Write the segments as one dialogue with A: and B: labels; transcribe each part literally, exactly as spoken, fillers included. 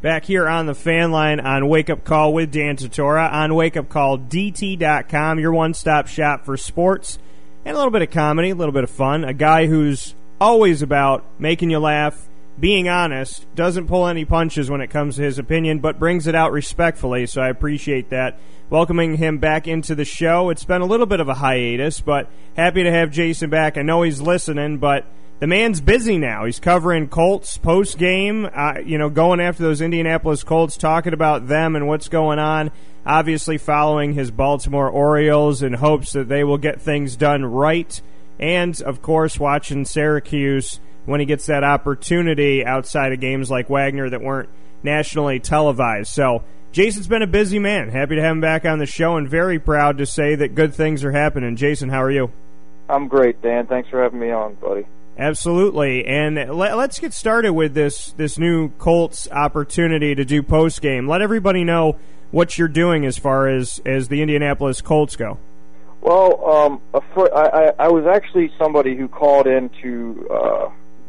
A: Back here on the fan line on Wake Up Call with Dan Tortora on wake up call d t dot com, your one-stop shop for sports and a little bit of comedy, a little bit of fun. A guy who's always about making you laugh, being honest, doesn't pull any punches when it comes to his opinion, but brings it out respectfully, so I appreciate that. Welcoming him back into the show. It's been a little bit of a hiatus, but happy to have Jason back. I know he's listening, but the man's busy now. He's covering Colts post-game, uh, you know, going after those Indianapolis Colts, talking about them and what's going on, obviously following his Baltimore Orioles in hopes that they will get things done right, and, of course, watching Syracuse when he gets that opportunity outside of games like Wagner that weren't nationally televised. So Jason's been a busy man. Happy to have him back on the show and very proud to say that good things are happening. Jason, how are you?
B: I'm great, Dan. Thanks for having me on, buddy.
A: Absolutely, and let, let's get started with this this new Colts opportunity to do post-game. Let everybody know what you're doing as far as, as the Indianapolis Colts go.
B: Well, um, a fr- I, I, I was actually somebody who called into uh,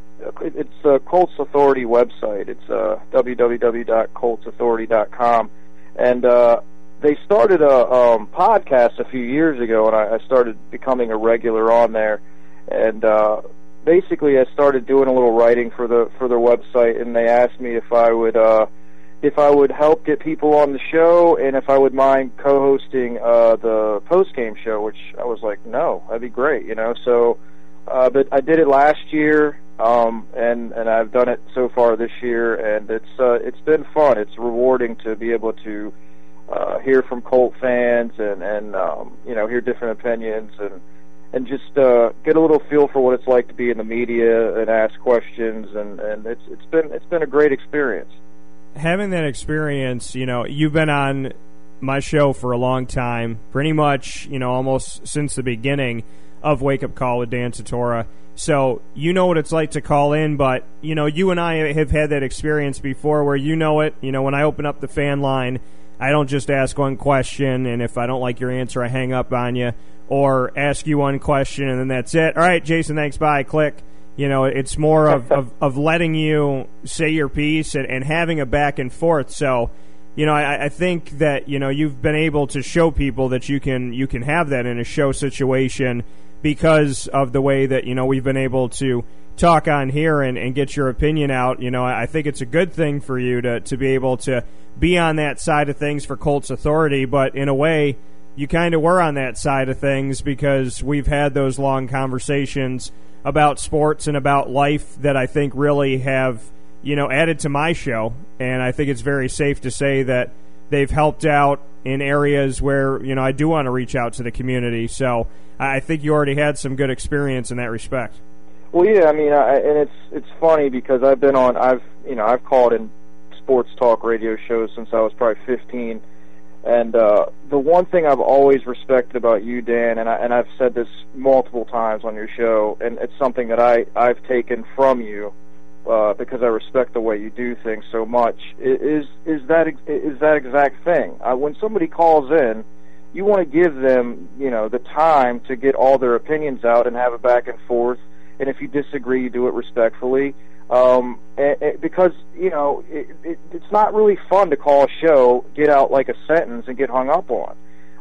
B: it's a Colts Authority website. It's uh, w w w dot colts authority dot com, and uh, they started a um, podcast a few years ago, and I, I started becoming a regular on there, and uh, basically I started doing a little writing for the for their website, and they asked me if I would uh, if I would help get people on the show, and if I would mind co-hosting uh, the post-game show, which I was like, no, that'd be great, you know. So, uh, but I did it last year, um, and and I've done it so far this year, and it's uh, it's been fun. It's rewarding to be able to uh, hear from Colt fans and and um, you know, hear different opinions and. and just uh, get a little feel for what it's like to be in the media and ask questions, and, and it's it's been it's been a great experience.
A: Having that experience, you know, you've been on my show for a long time, pretty much, you know, almost since the beginning of Wake Up Call with Dan Tortora. So you know what it's like to call in, but, you know, you and I have had that experience before where you know it. You know, when I open up the fan line, I don't just ask one question, and if I don't like your answer, I hang up on you. Or ask you one question, and then that's it. All right, Jason, thanks, bye, click. You know, it's more of, of, of letting you say your piece and, and having a back and forth. So, you know, I, I think that, you know, you've been able to show people that you can you can have that in a show situation because of the way that, you know, we've been able to talk on here and, and get your opinion out. You know, I think it's a good thing for you to, to be able to be on that side of things for Colts Authority, but in a way, you kind of were on that side of things because we've had those long conversations about sports and about life that I think really have, you know, added to my show. And I think it's very safe to say that they've helped out in areas where, you know, I do want to reach out to the community. So I think you already had some good experience in that respect.
B: Well, yeah, I mean, I, and it's it's funny because I've been on, I've, you know, I've called in sports talk radio shows since I was probably fifteen. And uh, the one thing I've always respected about you, Dan, and, I, and I've said this multiple times on your show, and it's something that I, I've taken from you uh, because I respect the way you do things so much, is is that is that exact thing. Uh, when somebody calls in, you want to give them, you know, the time to get all their opinions out and have a back and forth, and if you disagree, you do it respectfully. Um, and, and because, you know, it, it, it's not really fun to call a show, get out like a sentence, and get hung up on.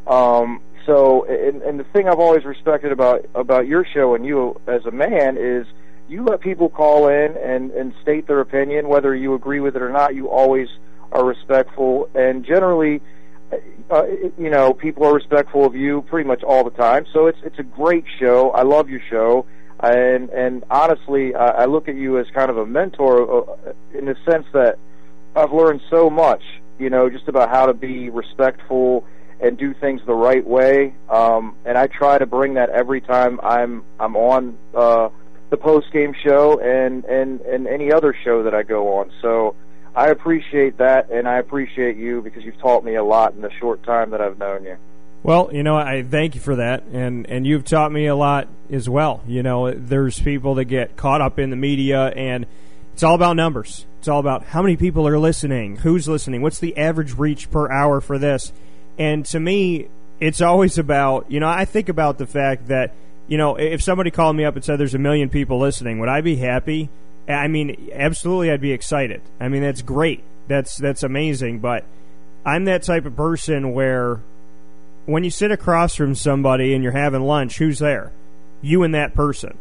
B: Um, so, and, and the thing I've always respected about, about your show and you as a man is you let people call in and, and state their opinion, whether you agree with it or not. You always are respectful, and generally, uh, you know, people are respectful of you pretty much all the time. So it's it's a great show. I love your show. And and honestly, I, I look at you as kind of a mentor uh, in the sense that I've learned so much, you know, just about how to be respectful and do things the right way. Um, and I try to bring that every time I'm I'm on uh, the post game show and, and, and any other show that I go on. So I appreciate that, and I appreciate you because you've taught me a lot in the short time that I've known you.
A: Well, you know, I thank you for that, and, and you've taught me a lot as well. You know, there's people that get caught up in the media, and it's all about numbers. It's all about how many people are listening, who's listening, what's the average reach per hour for this. And to me, it's always about, you know, I think about the fact that, you know, if somebody called me up and said there's a million people listening, would I be happy? I mean, absolutely I'd be excited. I mean, that's great. That's that's amazing. But I'm that type of person where when you sit across from somebody and you're having lunch, who's there? You and that person.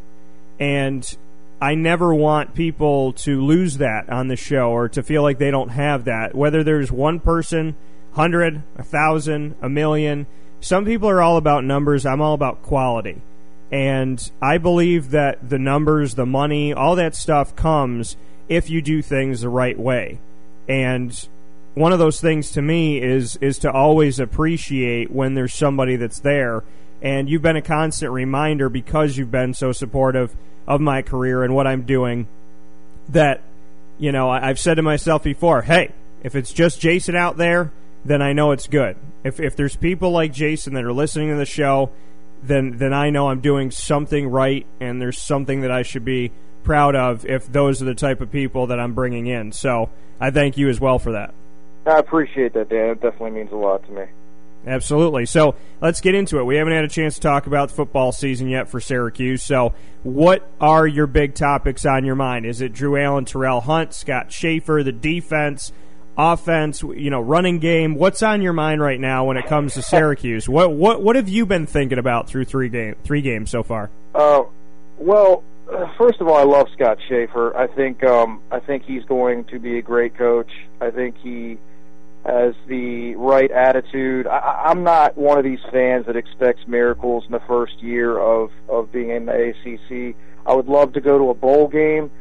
A: And I never want people to lose that on the show or to feel like they don't have that. Whether there's one person, hundred, a thousand, a million. Some people are all about numbers. I'm all about quality. And I believe that the numbers, the money, all that stuff comes if you do things the right way. And one of those things to me is is to always appreciate when there's somebody that's there. And you've been a constant reminder because you've been so supportive of my career and what I'm doing that, you know, I've said to myself before, hey, if it's just Jason out there, then I know it's good. If if there's people like Jason that are listening to the show, then then I know I'm doing something right and there's something that I should be proud of if those are the type of people that I'm bringing in. So I thank you as well for that.
B: I appreciate that, Dan. It definitely means a lot to me.
A: Absolutely. So let's get into it. We haven't had a chance to talk about the football season yet for Syracuse. So what are your big topics on your mind? Is it Drew Allen, Terrell Hunt, Scott Schaefer, the defense, offense, you know, running game? What's on your mind right now when it comes to Syracuse? What what what have you been thinking about through three game three games so far?
B: Uh, well, first of all, I love Scott Schaefer. I think um, I think he's going to be a great coach. I think he has the right attitude. I, I'm not one of these fans that expects miracles in the first year of, of being in the A C C. I would love to go to a bowl game,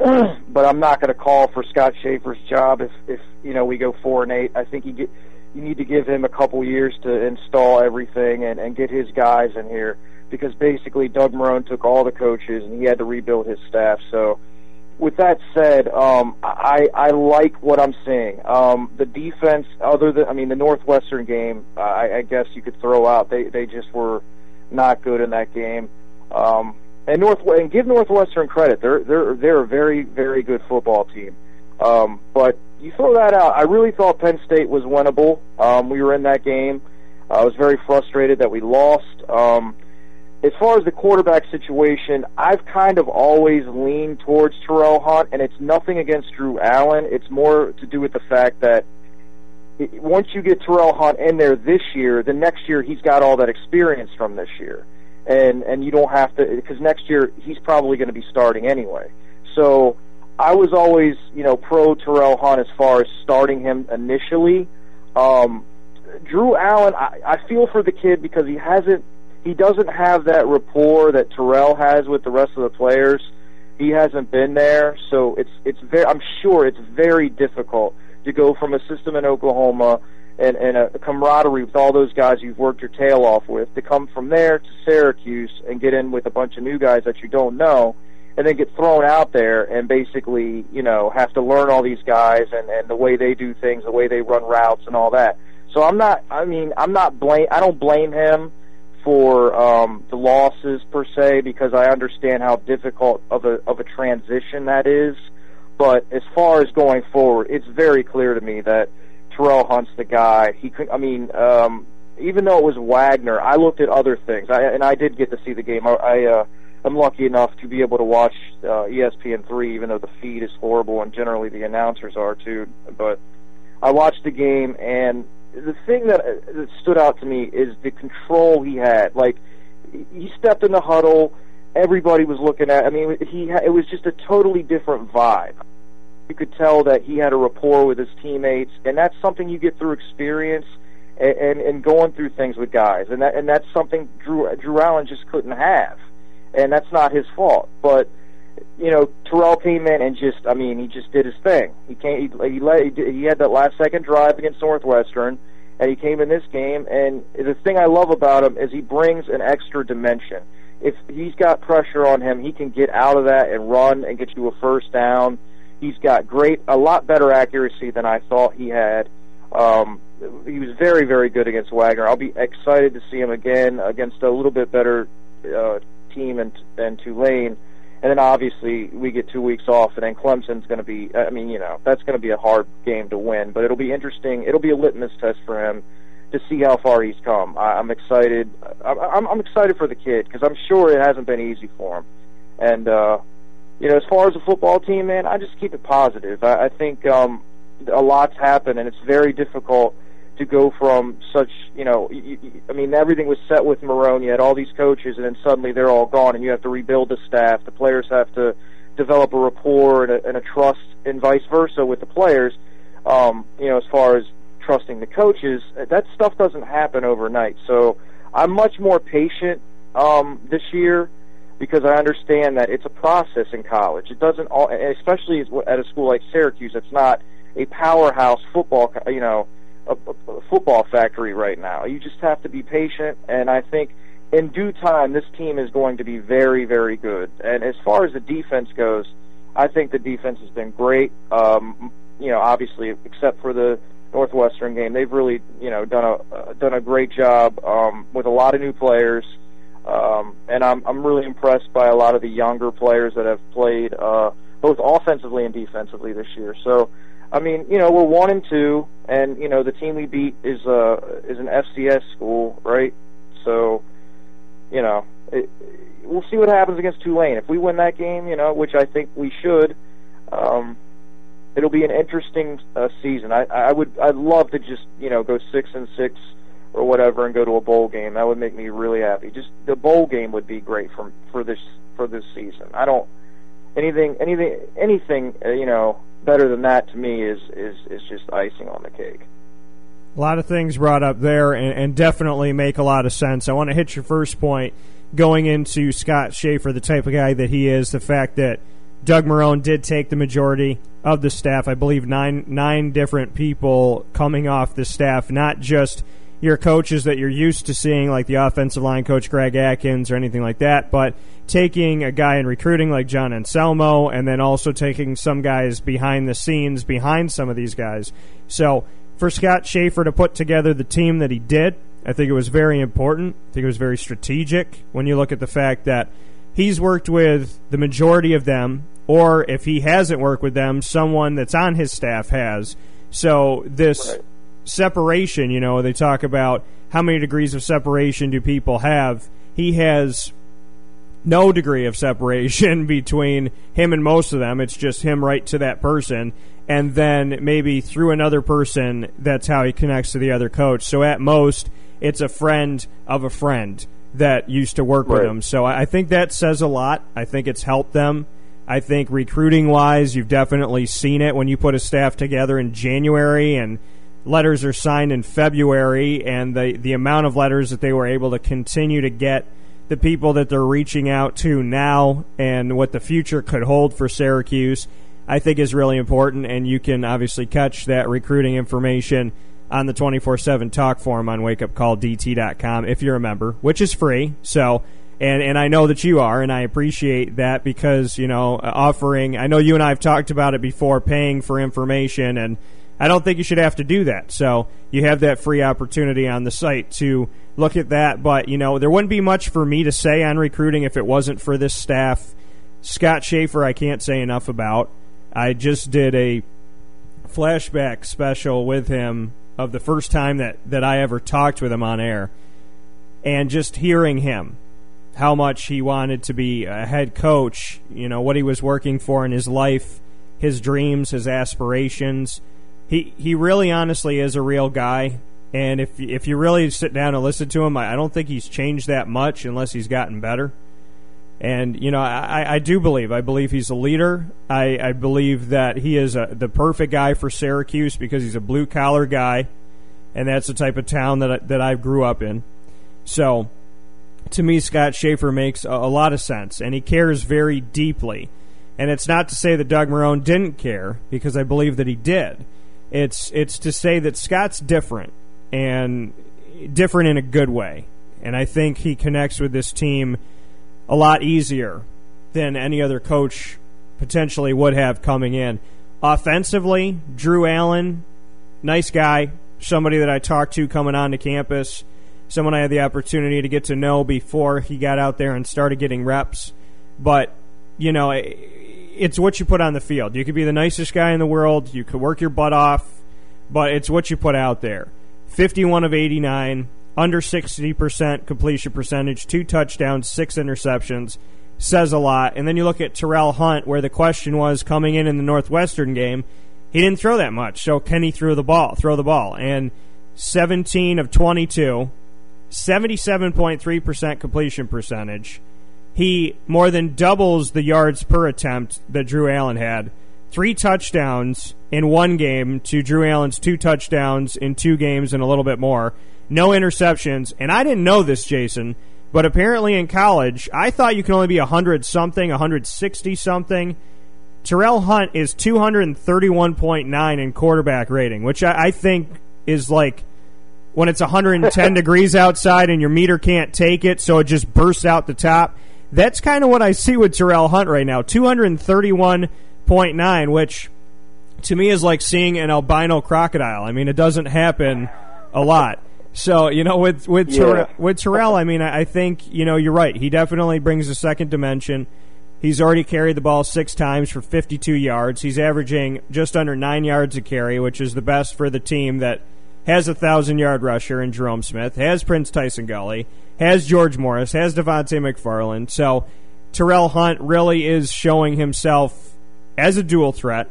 B: but I'm not going to call for Scott Schaefer's job if, if you know we go four and eight. I think you get you need to give him a couple years to install everything and, and get his guys in here, because basically Doug Marrone took all the coaches and he had to rebuild his staff. So with that said, um, I, I like what I'm seeing. Um, the defense, other than, I mean, the Northwestern game, uh, I, I guess you could throw out. They they just were not good in that game. Um, and North and give Northwestern credit. They're they're they're a very very good football team. Um, but you throw that out. I really thought Penn State was winnable. Um, we were in that game. I was very frustrated that we lost. Um, As far as the quarterback situation, I've kind of always leaned towards Terrell Hunt, and it's nothing against Drew Allen. It's more to do with the fact that it, once you get Terrell Hunt in there this year, the next year he's got all that experience from this year. And and you don't have to, because next year he's probably going to be starting anyway. So I was always, you know, pro Terrell Hunt as far as starting him initially. Um, Drew Allen, I, I feel for the kid because he hasn't, He doesn't have that rapport that Terrell has with the rest of the players. He hasn't been there, so it's it's very. I'm sure it's very difficult to go from a system in Oklahoma and, and a camaraderie with all those guys you've worked your tail off with to come from there to Syracuse and get in with a bunch of new guys that you don't know, and then get thrown out there and basically, you know, have to learn all these guys and, and the way they do things, the way they run routes and all that. So I'm not. I mean, I'm not blame. I don't blame him for um, the losses per se, because I understand how difficult of a of a transition that is. But as far as going forward, it's very clear to me that Terrell Hunt's the guy. He could. I mean, um, even though it was Wagner, I looked at other things, I, and I did get to see the game. I, I uh, I'm lucky enough to be able to watch uh, E S P N three, even though the feed is horrible and generally the announcers are too. But I watched the game, and the thing that, that stood out to me is the control he had. Like, he stepped in the huddle, everybody was looking at. I mean, he it was just a totally different vibe. You could tell that he had a rapport with his teammates, and that's something you get through experience and, and, and going through things with guys. And that and that's something Drew Drew Allen just couldn't have, and that's not his fault. But you know, Terrell came in and just, I mean, he just did his thing. He came, he he, led, he, did, he had that last second drive against Northwestern, and he came in this game. And the thing I love about him is he brings an extra dimension. If he's got pressure on him, he can get out of that and run and get you a first down. He's got great, a lot better accuracy than I thought he had. Um, he was very, very good against Wagner. I'll be excited to see him again against a little bit better uh, team than, than Tulane. And then obviously we get two weeks off, and then Clemson's going to be, I mean, you know, that's going to be a hard game to win. But it'll be interesting. It'll be a litmus test for him to see how far he's come. I, I'm excited. I'm, I'm excited for the kid because I'm sure it hasn't been easy for him. And, uh, you know, as far as the football team, man, I just keep it positive. I, I think, um, a lot's happened, and it's very difficult to go from such, you know, you, you, I mean, everything was set with Marrone. You had all these coaches, and then suddenly they're all gone, and you have to rebuild the staff. The players have to develop a rapport and a, and a trust, and vice versa with the players. Um, you know, as far as trusting the coaches, that stuff doesn't happen overnight. So I'm much more patient um, this year because I understand that it's a process in college. It doesn't, all, especially at a school like Syracuse, it's not a powerhouse football, you know, a, a football factory right now. You just have to be patient, and I think in due time this team is going to be very, very good. And as far as the defense goes, I think the defense has been great. Um, you know, obviously, except for the Northwestern game, they've really, you know, done a uh, done a great job um, with a lot of new players, um, and I'm I'm really impressed by a lot of the younger players that have played uh, both offensively and defensively this year. So, I mean, you know, we're one and two, and you know, the team we beat is uh is an F C S school, right? So, you know, it, we'll see what happens against Tulane. If we win that game, you know, which I think we should. Um, It'll be an interesting uh, season. I, I would, I'd love to just, you know, go six and six or whatever and go to a bowl game. That would make me really happy. Just the bowl game would be great for for this for this season. I don't anything anything anything uh, you know, better than that to me is is is just icing on the cake.
A: A lot of things brought up there, and, and definitely make a lot of sense. I want to hit your first point going into Scott Schaefer, the type of guy that he is, the fact that Doug Marrone did take the majority of the staff. I believe nine nine different people coming off the staff, not just your coaches that you're used to seeing, like the offensive line coach Greg Atkins or anything like that, but taking a guy in recruiting like John Anselmo, and then also taking some guys behind the scenes behind some of these guys. So for Scott Schaefer to put together the team that he did, I think it was very important. I think it was very strategic when you look at the fact that he's worked with the majority of them, or if he hasn't worked with them, someone that's on his staff has. So this
B: right.
A: separation, you know, they talk about how many degrees of separation do people have. He has no degree of separation between him and most of them. It's just him right to that person. And then maybe through another person, that's how he connects to the other coach. So at most, it's a friend of a friend that used to work
B: right.
A: with him. So I think that says a lot. I think it's helped them. I think recruiting-wise, you've definitely seen it when you put a staff together in January and letters are signed in February, and the, the amount of letters that they were able to continue to get the people that they're reaching out to now and what the future could hold for Syracuse, I think is really important, and you can obviously catch that recruiting information on the twenty-four seven talk forum on wake up call d t dot com if you're a member, which is free. So, and and I know that you are, and I appreciate that because, you know, offering, I know you and I have talked about it before, paying for information, and I don't think you should have to do that. So you have that free opportunity on the site to look at that. But, you know, there wouldn't be much for me to say on recruiting if it wasn't for this staff. Scott Schaefer, I can't say enough about. I just did a flashback special with him of the first time that, that I ever talked with him on air. And just hearing him, how much he wanted to be a head coach, you know, what he was working for in his life, his dreams, his aspirations. He he really honestly is a real guy. And if if you really sit down and listen to him, I don't think he's changed that much unless he's gotten better. And, you know, I, I do believe. I believe he's a leader. I, I believe that he is a, the perfect guy for Syracuse because he's a blue-collar guy, and that's the type of town that I, that I grew up in. So, to me, Scott Schaefer makes a, a lot of sense, and he cares very deeply. And it's not to say that Doug Marrone didn't care, because I believe that he did. It's it's to say that Scott's different, and different in a good way. And I think he connects with this team a lot easier than any other coach potentially would have coming in. Offensively, Drew Allen, nice guy, somebody that I talked to coming onto campus, someone I had the opportunity to get to know before he got out there and started getting reps. But, you know, it's what you put on the field. You could be the nicest guy in the world, you could work your butt off, but it's what you put out there. fifty-one of eighty-nine, under sixty percent completion percentage, two touchdowns, six interceptions, says a lot. And then you look at Terrell Hunt, where the question was coming in in the Northwestern game, he didn't throw that much. So can he throw the ball? Throw the ball. And seventeen of twenty-two, seventy-seven point three percent completion percentage. He more than doubles the yards per attempt that Drew Allen had. Three touchdowns in one game to Drew Allen's two touchdowns in two games and a little bit more. No interceptions. And I didn't know this, Jason, but apparently in college, I thought you can only be one hundred something, one hundred sixty something. Terrell Hunt is two thirty-one point nine in quarterback rating, which I, I think is like when it's one hundred ten degrees outside and your meter can't take it, so it just bursts out the top. That's kind of what I see with Terrell Hunt right now, two thirty-one point nine, which to me is like seeing an albino crocodile. I mean, it doesn't happen a lot. So, you know, with with,
B: yeah.
A: Terrell, with Terrell, I mean, I think, you know, you're right. He definitely brings a second dimension. He's already carried the ball six times for fifty-two yards. He's averaging just under nine yards a carry, which is the best for the team that has a thousand-yard rusher in Jerome Smith, has Prince Tyson Gully, has George Morris, has Devontae McFarland. So Terrell Hunt really is showing himself as a dual threat.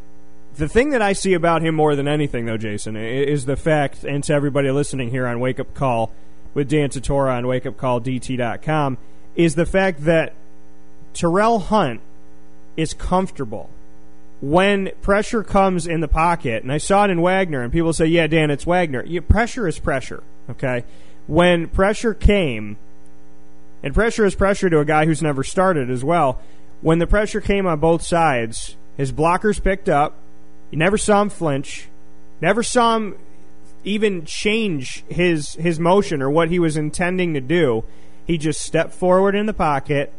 A: The thing that I see about him more than anything, though, Jason, is the fact, and to everybody listening here on Wake Up Call with Dan Tortora on wake up call d t dot com, is the fact that Terrell Hunt is comfortable. When pressure comes in the pocket, and I saw it in Wagner, and people say, yeah, Dan, it's Wagner. Yeah, pressure is pressure, okay? When pressure came, and pressure is pressure to a guy who's never started as well, when the pressure came on both sides, his blockers picked up. You never saw him flinch. Never saw him even change his his motion or what he was intending to do. He just stepped forward in the pocket,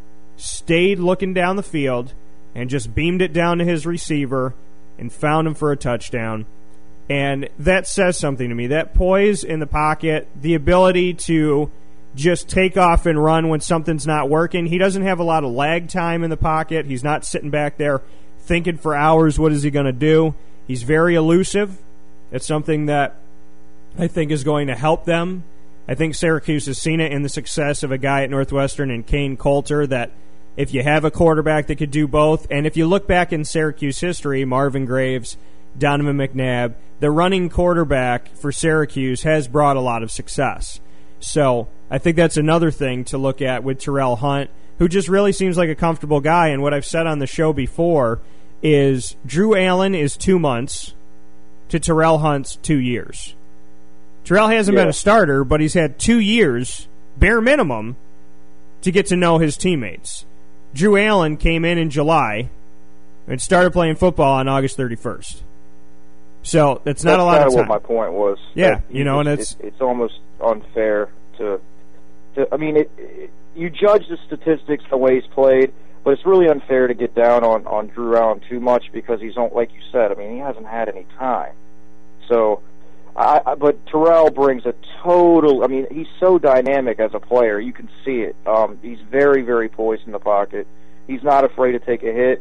A: stayed looking down the field, and just beamed it down to his receiver and found him for a touchdown. And that says something to me. That poise in the pocket, the ability to just take off and run when something's not working. He doesn't have a lot of lag time in the pocket. He's not sitting back there thinking for hours, what is he going to do? He's very elusive. It's something that I think is going to help them. I think Syracuse has seen it in the success of a guy at Northwestern and Kane Coulter, that if you have a quarterback that could do both, and if you look back in Syracuse history, Marvin Graves, Donovan McNabb, the running quarterback for Syracuse has brought a lot of success. So I think that's another thing to look at with Terrell Hunt, who just really seems like a comfortable guy. And what I've said on the show before is Drew Allen is two months to Terrell Hunt's two years. Terrell hasn't yeah. been a starter, but he's had two years, bare minimum, to get to know his teammates. Drew Allen came in in July and started playing football on August thirty-first. So that's not
B: that's
A: a lot of time.
B: That's kind of what my point was.
A: Yeah, you know, and it's
B: it's, it's almost unfair to, to I mean, it, it, you judge the statistics the way he's played, but it's really unfair to get down on, on Drew Allen too much because he's, like you said, I mean, he hasn't had any time. So, I, I, but Terrell brings a total, I mean, he's so dynamic as a player. You can see it. Um, he's very, very poised in the pocket. He's not afraid to take a hit.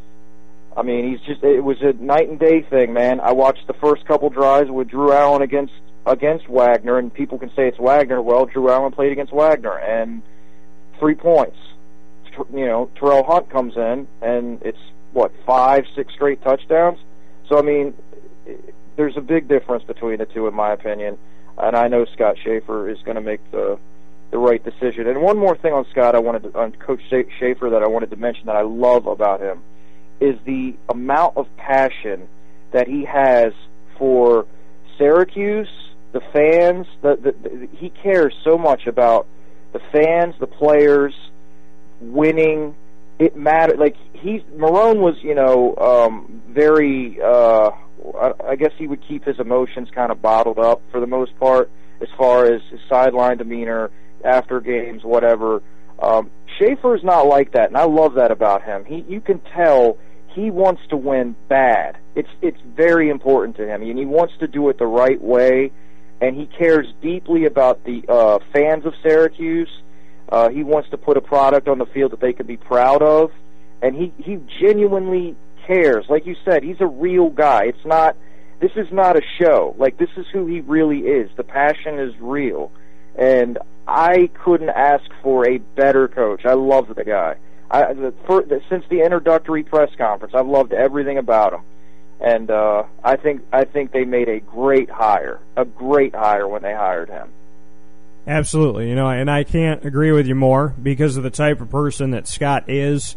B: I mean, he's just, it was a night and day thing, man. I watched the first couple drives with Drew Allen against against Wagner, and people can say it's Wagner. Well, Drew Allen played against Wagner, and three points. You know, Terrell Hunt comes in, and it's, what, five, six straight touchdowns? So, I mean, there's a big difference between the two, in my opinion, and I know Scott Schaefer is going to make the the right decision. And one more thing on Scott, I wanted to, on Coach Schaefer that I wanted to mention that I love about him is the amount of passion that he has for Syracuse, the fans. The, the, the, he cares so much about the fans, the players, winning. It mattered. Like he's Marone was, you know, um, very. Uh, I, I guess he would keep his emotions kind of bottled up for the most part, as far as his sideline demeanor after games, whatever. Um, Schaefer's not like that, and I love that about him. He, you can tell he wants to win bad. It's it's very important to him, and he wants to do it the right way. And he cares deeply about the uh, fans of Syracuse. Uh, he wants to put a product on the field that they can be proud of, and he, he genuinely cares. Like you said, he's a real guy. It's not. This is not a show. Like, this is who he really is. The passion is real, and I couldn't ask for a better coach. I love the guy. I, the, for, the, since the introductory press conference, I've loved everything about him. And uh, I think I think they made a great hire, a great hire when they hired him.
A: Absolutely, you know, and I can't agree with you more because of the type of person that Scott is,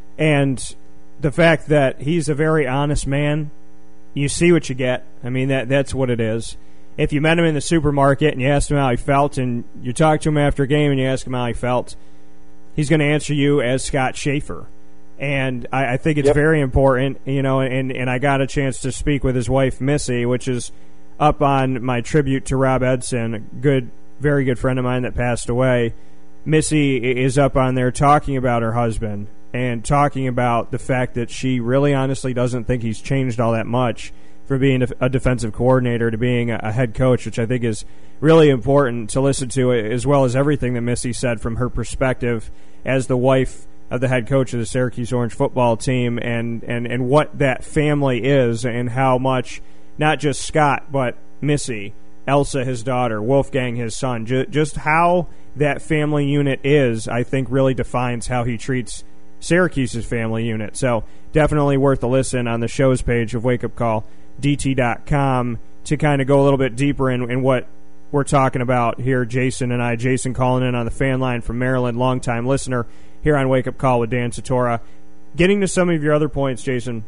A: and the fact that he's a very honest man. You see what you get. I mean, that that's what it is. If you met him in the supermarket and you asked him how he felt, and you talk to him after a game and you ask him how he felt, he's going to answer you as Scott Schaefer. And I, I think it's yep. very important, you know, and, and I got a chance to speak with his wife, Missy, which is up on my tribute to Rob Edson, a good, very good friend of mine that passed away. Missy is up on there talking about her husband and talking about the fact that she really honestly doesn't think he's changed all that much from being a defensive coordinator to being a head coach, which I think is really important to listen to, as well as everything that Missy said from her perspective as the wife of the head coach of the Syracuse Orange football team, and, and, and what that family is, and how much not just Scott, but Missy, Elsa, his daughter, Wolfgang, his son, ju- just how that family unit is, I think really defines how he treats Syracuse's family unit. So definitely worth a listen on the show's page of wake up call d t dot com to kind of go a little bit deeper in, in what we're talking about here, Jason and I. Jason calling in on the fan line from Maryland, longtime listener here on Wake Up Call with Dan Tortora. Getting to some of your other points, Jason,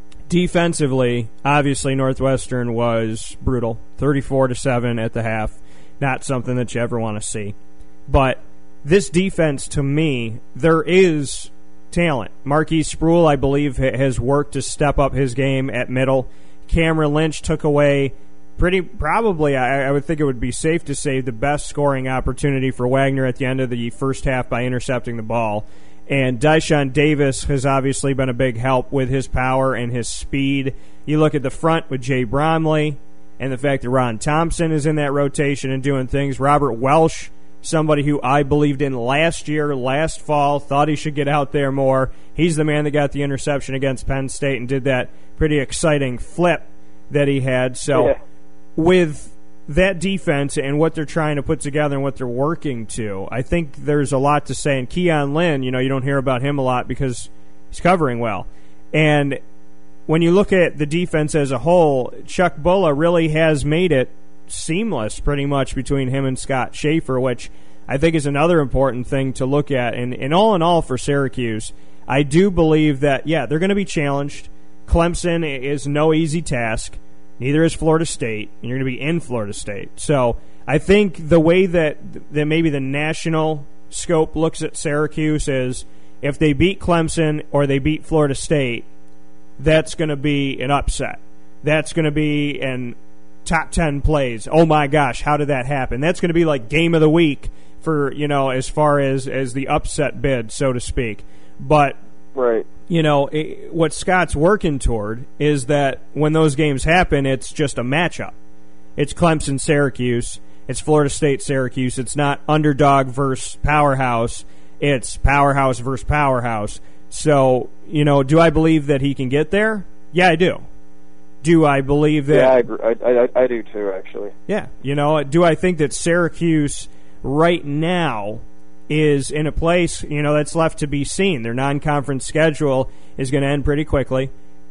A: defensively, obviously Northwestern was brutal, thirty-four to seven at the half. Not something that you ever want to see. But this defense, to me, there is talent. Marquise Sproul, I believe, has worked to step up his game at middle. Cameron Lynch took away pretty, probably, I, I would think it would be safe to say, the best scoring opportunity for Wagner at the end of the first half by intercepting the ball. And Dyshawn Davis has obviously been a big help with his power and his speed. You look at the front with Jay Bromley and the fact that Ron Thompson is in that rotation and doing things. Robert Welsh, somebody who I believed in last year, last fall, thought he should get out there more. He's the man that got the interception against Penn State and did that pretty exciting flip that he had. So yeah. With that defense and what they're trying to put together and what they're working to, I think there's a lot to say. And Keon Lynn, you know, you don't hear about him a lot because he's covering well. And when you look at the defense as a whole, Chuck Bulla really has made it seamless pretty much between him and Scott Schaefer, which I think is another important thing to look at. And, and all in all for Syracuse, I do believe that, yeah, they're going to be challenged. Clemson is no easy task. Neither is Florida State, and you're going to be in Florida State. So I think the way that, that maybe the national scope looks at Syracuse is if they beat Clemson or they beat Florida State, that's going to be an upset. That's going to be an top ten plays. Oh, my gosh, how did that happen? That's going to be like game of the week for, you know, as far as, as the upset bid, so to speak. But
B: right.
A: You know, it, what Scott's working toward is that when those games happen, it's just a matchup. It's Clemson-Syracuse. It's Florida State-Syracuse. It's not underdog versus powerhouse. It's powerhouse versus powerhouse. So, you know, do I believe that he can get there? Yeah, I do. Do I believe that...
B: Yeah, I, agree. I, I, I do too, actually.
A: Yeah. You know, do I think that Syracuse right now is in a place, you know, that's left to be seen. Their non-conference schedule is going to end pretty quickly,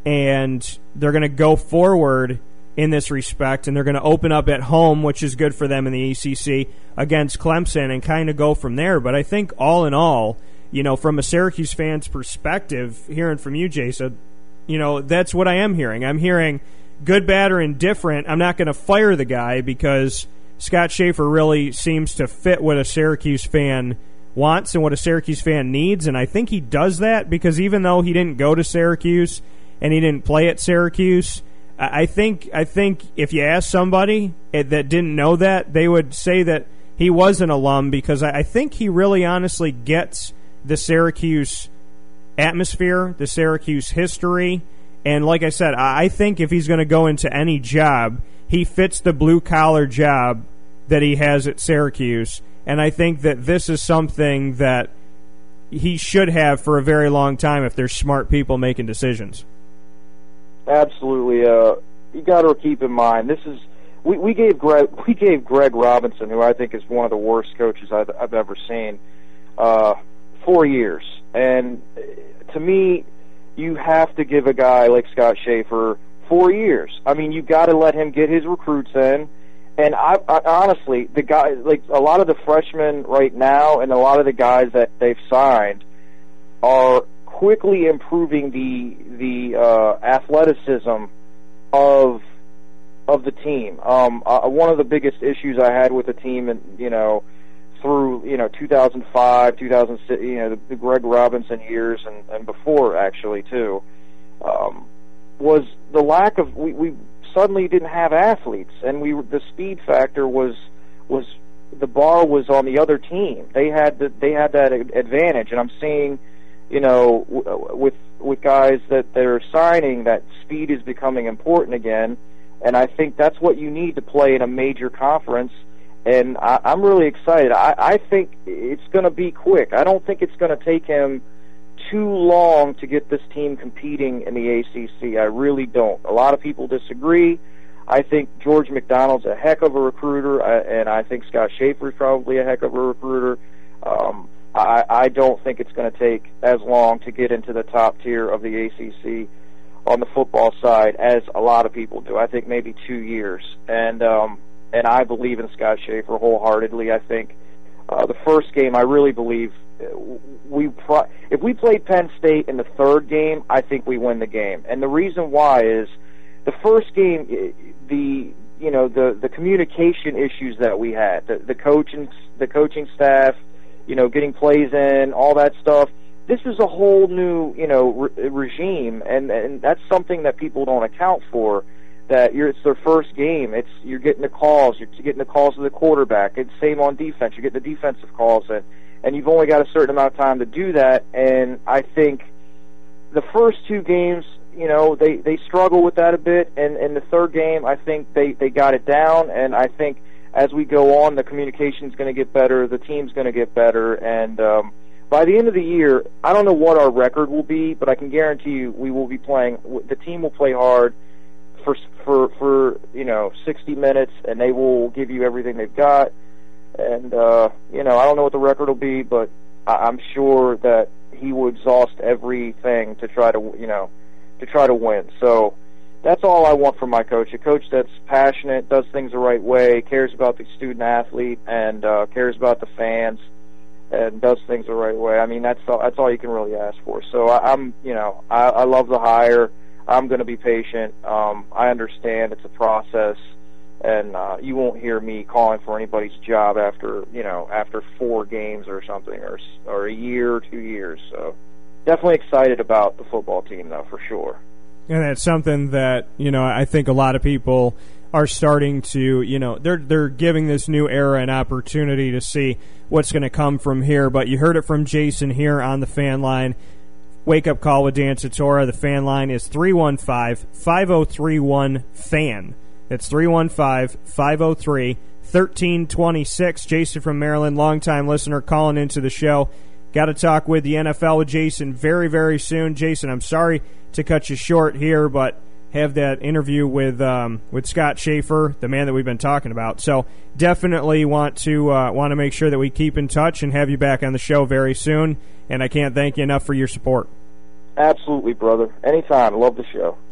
A: and they're going to go forward in this respect, and they're going to open up at home, which is good for them in the A C C, against Clemson and kind of go from there. But I think all in all, you know, from a Syracuse fan's perspective, hearing from you, Jason, you know, that's what I am hearing. I'm hearing good, bad, or indifferent. I'm not going to fire the guy because Scott Schaefer really seems to fit what a Syracuse fan wants and what a Syracuse fan needs, and I think he does that because even though he didn't go to Syracuse and he didn't play at Syracuse, I think I think if you ask somebody that didn't know that, they would say that he was an alum because I think he really honestly gets the Syracuse atmosphere, the Syracuse history, and like I said, I think if he's going to go into any job, he fits the blue-collar job that he has at Syracuse, and I think that this is something that he should have for a very long time if there's smart people making decisions.
B: Absolutely. Uh, you got to keep in mind, this is we, we gave Greg we gave Greg Robinson, who I think is one of the worst coaches I've, I've ever seen, uh, four years. And to me, you have to give a guy like Scott Schaefer four years. I mean, you got to let him get his recruits in. And I, I honestly, the guy, like a lot of the freshmen right now, and a lot of the guys that they've signed are quickly improving the the uh, athleticism of of the team. Um, uh, one of the biggest issues I had with the team, and you know, through you know two thousand five, two thousand six, you know, the, the Greg Robinson years, and, and before actually too, um, was the lack of we. we suddenly didn't have athletes, and we the speed factor was was the bar was on the other team. They had the, they had that advantage, and I'm seeing, you know, w- with with guys that they're signing, that speed is becoming important again, and I think that's what you need to play in a major conference. And I, I'm really excited. I, I think it's going to be quick. I don't think it's going to take him too long to get this team competing in the A C C. I really don't. A lot of people disagree. I think George McDonald's a heck of a recruiter, and I think Scott Schaefer is probably a heck of a recruiter. Um, I, I don't think it's going to take as long to get into the top tier of the A C C on the football side as a lot of people do. I think maybe two years. And um, and I believe in Scott Schaefer wholeheartedly. I think uh, the first game, I really believe we pro- if we played Penn State in the third game, I think we win the game. And the reason why is the first game, the you know the the communication issues that we had, the the coaching the coaching staff, you know, getting plays in, all that stuff. This is a whole new you know re- regime, and and that's something that people don't account for. That you're, it's their first game. It's you're getting the calls. You're getting the calls of the quarterback. It's same on defense. You're getting the defensive calls, and and you've only got a certain amount of time to do that. And I think the first two games, you know, they they struggle with that a bit. And in the third game, I think they they got it down. And I think as we go on, the communication's going to get better. The team's going to get better. And um, by the end of the year, I don't know what our record will be, but I can guarantee you we will be playing. The team will play hard for for for you know sixty minutes, and they will give you everything they've got. And uh, you know, I don't know what the record will be, but I, I'm sure that he will exhaust everything to try to you know to try to win. So that's all I want from my coach. A coach that's passionate, does things the right way, cares about the student athlete, and uh, cares about the fans, and does things the right way. I mean, that's all, that's all you can really ask for. So I, I'm you know I, I love the hire. I'm going to be patient. Um, I understand it's a process, and uh, you won't hear me calling for anybody's job after you know after four games or something, or or a year or two years. So definitely excited about the football team, though, for sure.
A: And that's something that you know I think a lot of people are starting to you know they're they're giving this new era an opportunity to see what's going to come from here. But you heard it from Jason here on the Fan Line. Wake Up Call with Dan Tortora. The fan line is three one five, five oh three one, F A N. That's three one five, five oh three, one three two six. Jason from Maryland, longtime listener, calling into the show. Got to talk with the N F L with Jason very, very soon. Jason, I'm sorry to cut you short here, but have that interview with um, with Scott Schaefer, the man that we've been talking about. So definitely want to uh, want to make sure that we keep in touch and have you back on the show very soon. And I can't thank you enough for your support.
B: Absolutely, brother. Anytime. Love the show.